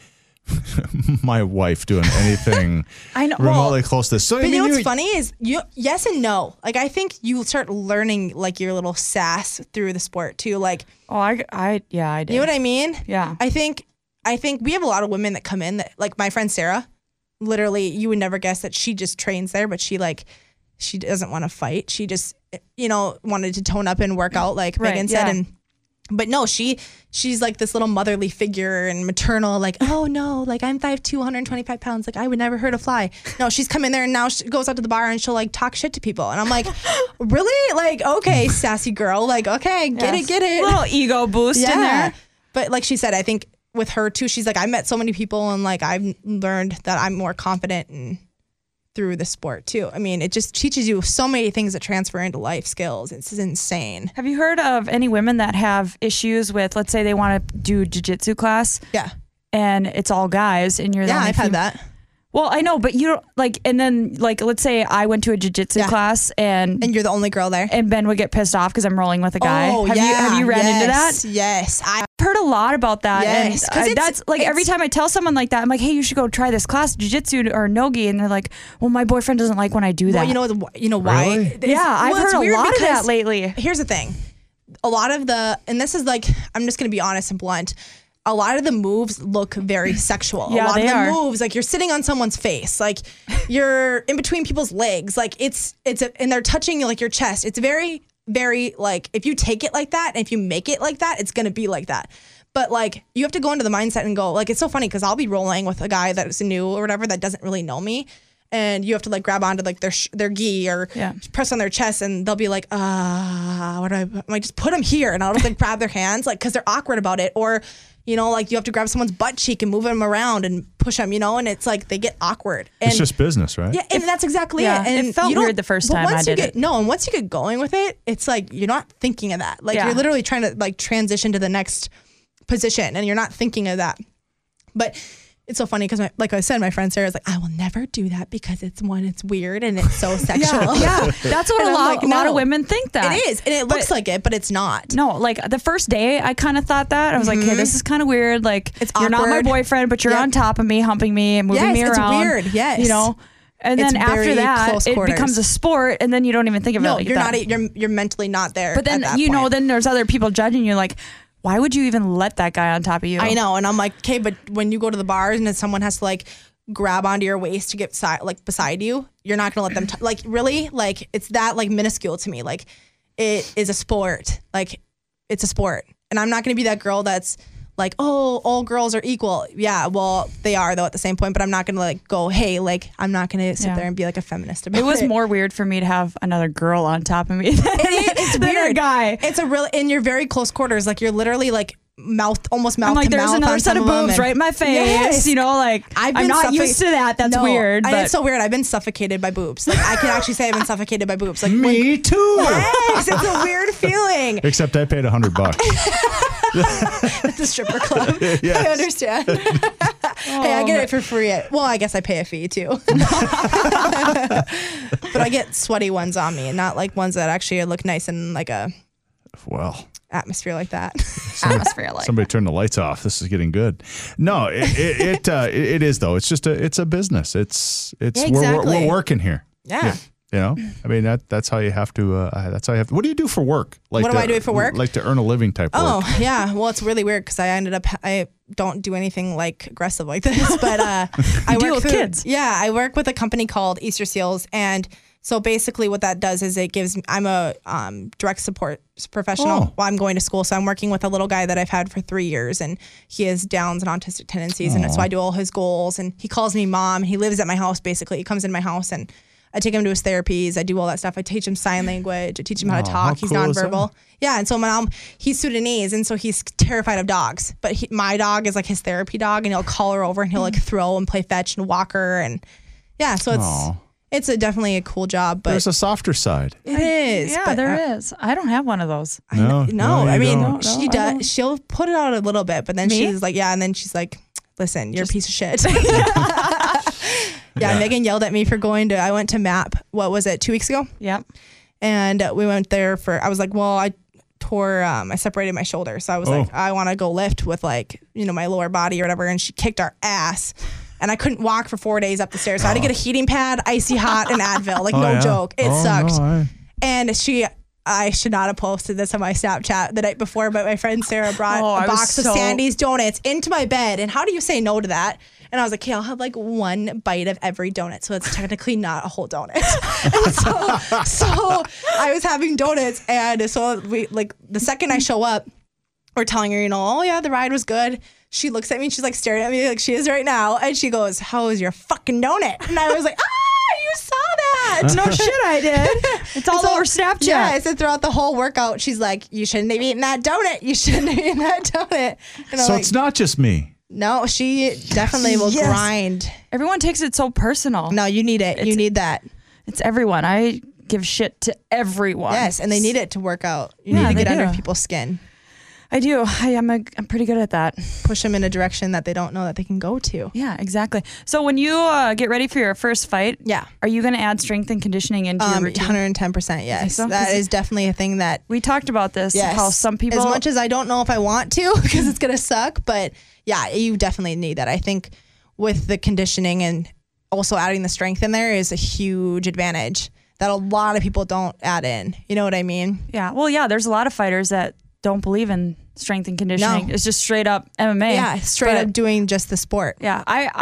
my wife doing anything I know. remotely close to this. So But I mean, you know what's funny is yes and no. Like I think you start learning like your little sass through the sport too. Like I did. you know what I mean? Yeah. I think we have a lot of women that come in that like my friend Sarah. Literally, you would never guess that she just trains there, but she doesn't want to fight. She just wanted to tone up and work out like Right, Megan said, yeah. and But no, she's like this little motherly figure and maternal, like, oh no, like I'm 5'2", 125 pounds. Like I would never hurt a fly. No, she's come in there and now she goes out to the bar and she'll like talk shit to people. And I'm like, really? Like, okay, sassy girl. Like, okay, get it. Little ego boost in there. But like she said, I think with her too, she's like, I met so many people and like I've learned that I'm more confident and through the sport too. I mean, it just teaches you so many things that transfer into life skills. It's insane. Have you heard of any women that have issues with, let's say they want to do jiu-jitsu class? Yeah. And it's all guys and you're the only I've had that. Well, I know, but you don't like, and then like, let's say I went to a jiu-jitsu class and you're the only girl there. And Ben would get pissed off because I'm rolling with a guy. Oh, have you ran into that? Yes. I've heard a lot about that. Yes. And that's like every time I tell someone like that, I'm like, hey, you should go try this class, jiu-jitsu or nogi. And they're like, well, my boyfriend doesn't like when I do that. Well, you know why? Really? Yeah, I've heard a lot of that lately. Here's the thing. A lot of and this is like, I'm just going to be honest and blunt. A lot of the moves look very sexual. Yeah, a lot they of the are. moves, like you're sitting on someone's face, like you're in between people's legs, like and they're touching like your chest. It's very, very like, if you take it like that, and if you make it like that, it's going to be like that. But like, you have to go into the mindset and go, like, it's so funny because I'll be rolling with a guy that's new or whatever that doesn't really know me. And you have to like grab onto like their gi or press on their chest and they'll be like, what do I'm like, just put them here. And I'll just like grab their hands, like, cause they're awkward about it. Or, you know, like you have to grab someone's butt cheek and move them around and push them, you know, and it's like they get awkward. And it's just business, right? Yeah, and that's exactly it. And it felt weird the first time I did it. No, and once you get going with it, it's like you're not thinking of that. Like you're literally trying to like transition to the next position and you're not thinking of that. But it's so funny because, like I said, my friend Sarah's like, I will never do that because it's weird and it's so sexual. Yeah, that's what a lot of women think that. It is, and it looks like it, but it's not. No, like the first day, I kind of thought that. I was like, hey, this is kind of weird. Like, it's you're not my awkward. boyfriend, but you're on top of me, humping me, and moving me around. It's weird. Yes, you know. And then after that, it becomes a sport, and then you don't even think of it like that. You're mentally not there. But then then there's other people judging you, like, why would you even let that guy on top of you? I know. And I'm like, okay, but when you go to the bars and then someone has to like grab onto your waist to get beside you, you're not going to let them, like, really? Like, it's that like minuscule to me. Like, it is a sport. Like, it's a sport. And I'm not going to be that girl that's like, oh, all girls are equal. Yeah, well, they are though at the same point, but I'm not going to like go, hey, like, I'm not going to sit there and be like a feminist about it. It was more weird for me to have another girl on top of me it's than weird. a guy. It's a real, in your very close quarters, like you're literally like almost mouth I'm like, to there's mouth another on set some of boobs them. right in my face. Yes. You know, like, I'm not used to that. That's weird. And but it's so weird. I've been suffocated by boobs. Like, I can actually say I've been suffocated by boobs. Like, Me too. Yes, it's a weird feeling. Except I paid $100. At the stripper club. Yes. I understand. Hey, I get it for free. Well, I guess I pay a fee too. But I get sweaty ones on me and not like ones that actually look nice in like a atmosphere like that. Somebody turn the lights off. This is getting good. No, it is though. It's just it's a business. It's exactly. we're working here. Yeah. You know, I mean that's how you have to. That's how you have. What do you do for work? Like what do I do for work? Like to earn a living type. Oh work. yeah. Well, it's really weird because I don't do anything like aggressive like this, but I deal work with kids. Yeah, I work with a company called Easter Seals, and so basically what that does is I'm a direct support professional while I'm going to school. So I'm working with a little guy that I've had for 3 years, and he has Downs and autistic tendencies, and so I do all his goals. And he calls me mom. He lives at my house basically. He comes in my house and I take him to his therapies. I do all that stuff. I teach him sign language. I teach him how to talk. He's nonverbal. Yeah. And so my mom, he's Sudanese. And so he's terrified of dogs. But my dog is like his therapy dog. And he'll call her over and he'll like throw and play fetch and walk her. And yeah, so it's definitely a cool job. But there's a softer side. It is. Yeah, but there is. I don't have one of those. No, I mean, don't. she does. She'll put it out a little bit. But then she's like, and then she's like, listen, you're a piece of shit. Yeah, Megan yelled at me for I went to MAP, what was it, 2 weeks ago? Yep. And we went there I was like, well, I separated my shoulder. So I was like, I want to go lift with like, my lower body or whatever. And she kicked our ass. And I couldn't walk for 4 days up the stairs. So I had to get a heating pad, icy hot, and Advil. Like, no joke. It sucked. And I should not have posted this on my Snapchat the night before, but my friend Sarah brought a box of Sandy's donuts into my bed. And how do you say no to that? And I was like, okay, I'll have like one bite of every donut. So it's technically not a whole donut. And so I was having donuts. And so the second I show up, we're telling her, oh yeah, the ride was good. She looks at me and she's like staring at me like she is right now. And she goes, how was your fucking donut? And I was like, you saw that. No shit, I did. It's all over Snapchat. Yeah, I said throughout the whole workout, she's like, you shouldn't have eaten that donut. You shouldn't have eaten that donut. And so it's not just me. No, she definitely will grind. Everyone takes it so personal. No, you need it. You need that. It's everyone. I give shit to everyone. Yes, and they need it to work out. You need to get under people's skin. I do. I'm pretty good at that. Push them in a direction that they don't know that they can go to. Yeah, exactly. So when you get ready for your first fight, are you going to add strength and conditioning into your routine? 110%, yes. So? That is definitely a thing that... We talked about this, how some people... As much as I don't know if I want to, because it's going to suck, but yeah, you definitely need that. I think with the conditioning and also adding the strength in there is a huge advantage that a lot of people don't add in. You know what I mean? Yeah. Well, yeah, there's a lot of fighters that don't believe in strength and conditioning. No. It's just straight up MMA. Yeah, straight up doing just the sport. Yeah,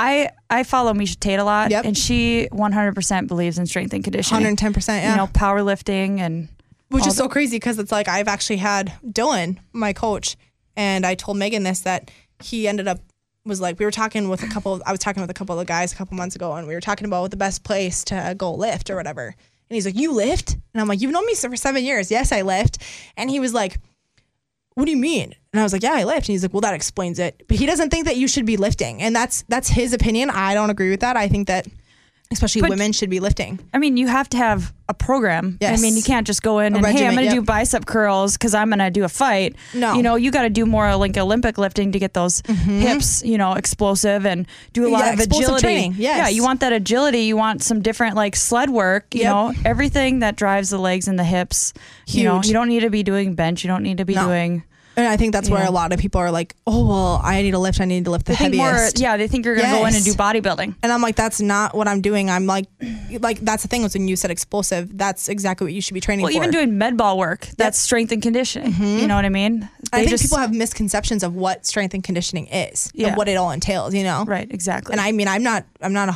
I follow Miesha Tate a lot, and she 100% believes in strength and conditioning. 110%, yeah. You know, powerlifting and... Which is so crazy because it's like I've actually had Dylan, my coach, and I told Megan this, that he ended up, was like, I was talking with a couple of guys a couple months ago, and we were talking about the best place to go lift or whatever. And he's like, you lift? And I'm like, you've known me for 7 years. Yes, I lift. And he was like, what do you mean? And I was like, yeah, I lift. And he's like, well, that explains it. But he doesn't think that you should be lifting. And that's his opinion. I don't agree with that. I think that especially women should be lifting. I mean, you have to have a program. Yes. I mean, you can't just go in and, hey, I'm going to do bicep curls because I'm going to do a fight. No. You know, you got to do more like Olympic lifting to get those hips, you know, explosive and do a lot of agility. Training. Yes. Yeah, you want that agility. You want some different like sled work, you know, everything that drives the legs and the hips. Huge. You know, you don't need to be doing bench. You don't need to be doing... And I think that's where a lot of people are like, oh, well, I need to lift the heaviest. They think you're going to go in and do bodybuilding. And I'm like, that's not what I'm doing. I'm like that's the thing was when you said explosive, that's exactly what you should be training for. Well, even doing med ball work, that's strength and conditioning. You know what I mean? I think people have misconceptions of what strength and conditioning is and what it all entails, you know? Right, exactly. And I mean, I'm not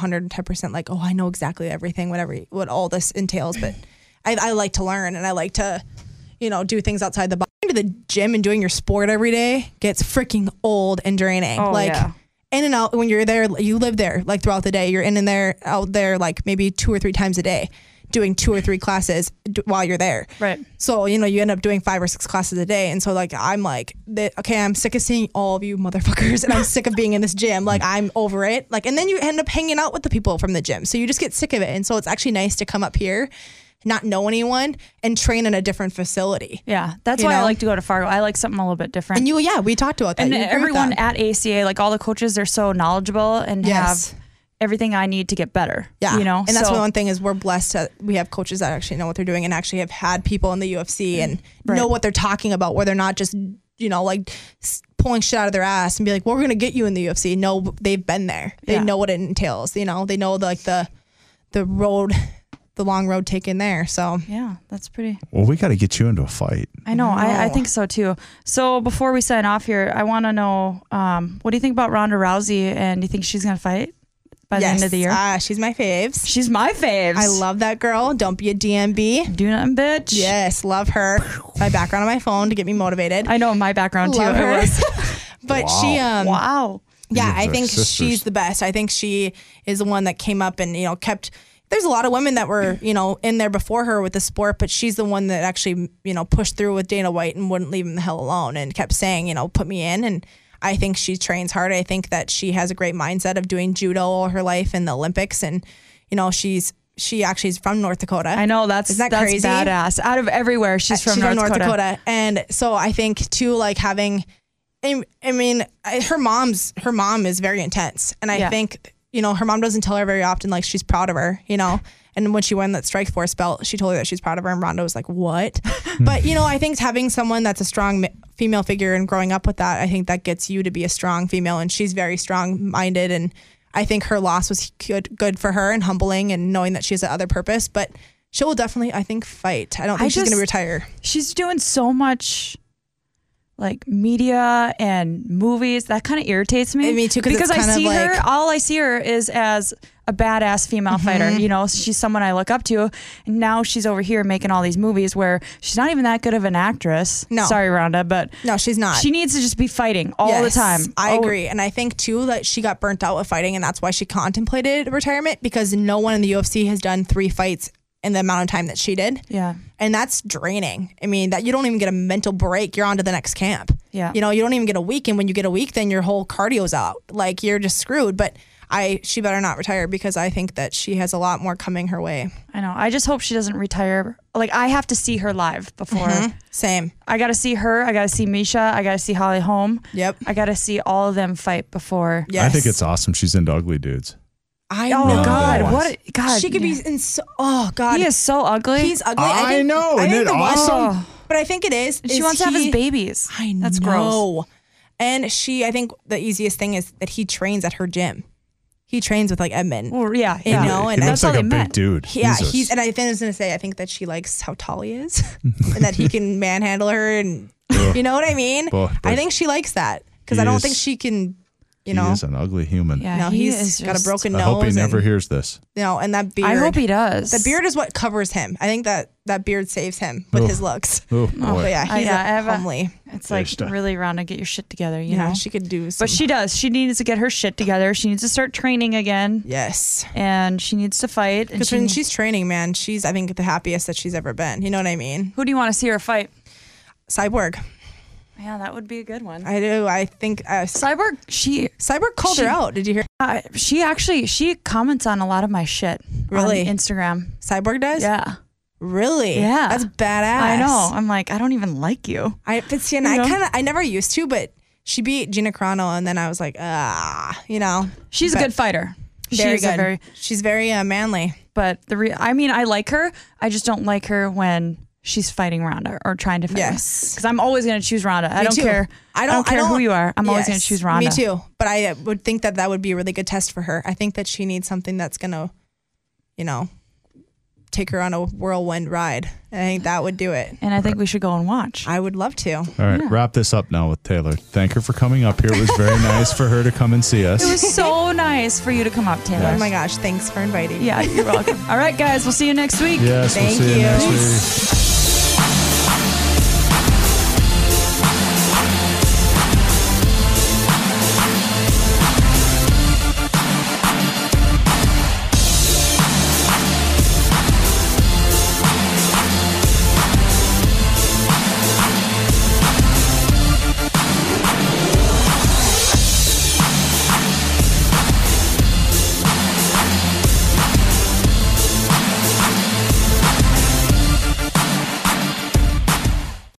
110% like, oh, I know exactly everything, what all this entails, but I like to learn and I like to, you know, do things outside the box. Going to the gym and doing your sport every day gets freaking old and draining. Oh, like in and out when you're there, you live there like throughout the day. You're in and there, out there like maybe 2 or 3 times a day, doing 2 or 3 classes while you're there. Right. So, you know, you end up doing 5 or 6 classes a day. And so like, I'm like, okay, I'm sick of seeing all of you motherfuckers and I'm sick of being in this gym. Like I'm over it. Like, and then you end up hanging out with the people from the gym. So you just get sick of it. And so it's actually nice to come up here, not know anyone, and train in a different facility. Yeah, that's why I like to go to Fargo. I like something a little bit different. And we talked about that. And everyone at ACA, like all the coaches, they're so knowledgeable and have everything I need to get better. Yeah, you know. And that's one thing is we're blessed that we have coaches that actually know what they're doing and actually have had people in the UFC and know what they're talking about, where they're not just, you know, like pulling shit out of their ass and be like, well, we're going to get you in the UFC. No, they've been there. They know what it entails. You know, they know like the road, the long road taken there. So yeah, that's pretty. Well, we got to get you into a fight. I know. I think so too. So before we sign off here, I want to know, what do you think about Ronda Rousey, and do you think she's going to fight by the end of the year? She's my faves. She's my faves. I love that girl. Don't be a DMB. Do nothing, bitch. Yes, love her. My background on my phone to get me motivated. I know my background too. Love her. But she wow. Yeah, I think she's the best. I think she is the one that came up and, you know, kept. There's a lot of women that were, you know, in there before her with the sport, but she's the one that actually, you know, pushed through with Dana White and wouldn't leave him the hell alone and kept saying, you know, put me in. And I think she trains hard. I think that she has a great mindset of doing judo all her life in the Olympics. And, you know, she actually is from North Dakota. I know, that's crazy? Badass. Out of everywhere, she's from North Dakota. And so I think too, like having, I mean, her mom is very intense. And I think, you know, her mom doesn't tell her very often, like, she's proud of her, you know? And when she won that Strikeforce belt, she told her that she's proud of her. And Ronda was like, what? But, you know, I think having someone that's a strong female figure and growing up with that, I think that gets you to be a strong female. And she's very strong-minded. And I think her loss was good for her and humbling and knowing that she has other purpose. But she will definitely, I think, fight. I don't think she's going to retire. She's doing so much like media and movies. That kind of irritates me. Me too, because it's I kind see of her. like- All I see her is as a badass female fighter. You know, she's someone I look up to. And now she's over here making all these movies where she's not even that good of an actress. No. Sorry, Rhonda, but No, she's not. she needs to just be fighting all the Yes, time. I Oh, agree. And I think too that she got burnt out with fighting, and that's why she contemplated retirement, because no one in the UFC has done 3 fights in the amount of time that she did. Yeah. And that's draining. I mean, that you don't even get a mental break. You're on to the next camp. Yeah. You know, you don't even get a week. And when you get a week, then your whole cardio's out. Like, you're just screwed. But she better not retire, because I think that she has a lot more coming her way. I know. I just hope she doesn't retire. Like, I have to see her live before. Same. I got to see her. I got to see Misha. I got to see Holly Holm. Yep. I got to see all of them fight before. Yes. I think it's awesome she's into ugly dudes. I Oh, know. God. Yes. What? God. She could be in oh, God. He is so ugly. He's ugly. I know. I Isn't think it the one- awesome? But I think it is. She wants to have his babies. I know. That's gross. And I think the easiest thing is that he trains at her gym. He trains with like Edmund. Well, yeah. You yeah. know, and He that's looks like how a they big met. dude. Yeah, Jesus. and I was gonna say, I think that she likes how tall he is, and that he can manhandle her, and you know what I mean. But I think she likes that, because he I don't is- think she can. You he know, is an ugly human. Yeah, no, he he's is got a just- broken I nose. hope he never and, hears this. You know, and that beard. I hope he does. The beard is what covers him. I think that beard saves him with his looks. Oh, But boy. yeah, he's I have a- homely. It's like Just, really Rhonda, get your shit together, you Yeah, know. she could do. Some, But she does. She needs to get her shit together. She needs to start training again, yes. and she needs to fight. And Because when she's training, man, she's, I think, the happiest that she's ever been. You know what I mean? who do you want to see her fight? Cyborg. Yeah, that would be a good one. I do. I think Cyborg, Cyborg called her out. Did you hear? she comments on a lot of my shit Really? on Instagram. Cyborg does? Yeah, Really? Yeah. That's badass. I know. I'm like, I don't even like you. But see, and You know? I never used to, but she beat Gina Carano, and then I was like, you know. She's a But good fighter. Very She's a good. She's very manly. but I mean, I like her. I just don't like her when she's fighting Rhonda or trying to fight. Yes. Because I'm always going to choose Rhonda. I Me don't too. care. I don't care who you are. I'm always going to Yes, choose Rhonda. Me too. But I would think that would be a really good test for her. I think that she needs something that's going to, you know, take her on a whirlwind ride. I think that would do it. And I think we should go and watch. I would love to. All right, wrap this up now with Taylor. Thank her for coming up here. It was very nice for her to come and see us. It was so nice for you to come up, Taylor. Oh my gosh, thanks for inviting me. Yeah, you're welcome. All right, guys, we'll see you next week. Yes, Thank we'll see you you. next week.